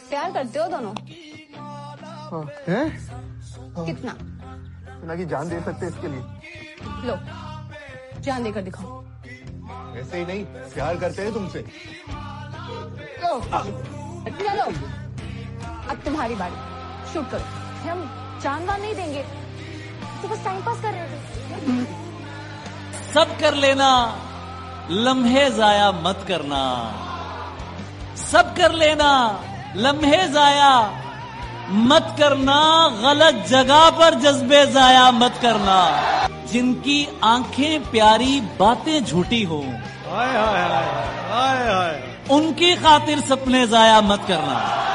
प्यार करते हो दोनों? हैं? कितना? इतना की जान दे सकते इसके लिए। लो, जान देकर दिखाओ। ऐसे ही नहीं, प्यार करते हैं तुमसे। चलो, अब तुम्हारी बारी, शूट करो। हम जानवर नहीं देंगे, तो बस टाइम पास कर रहे थे। सब कर लेना, लम्हे जाया मत करना। सब कर लेना, लम्हे जाया मत करना। गलत जगह पर जज्बे जाया मत करना। जिनकी आंखें प्यारी बातें झूठी हो, हाय हाय हाय हाय हाय, उनकी खातिर सपने जाया मत करना।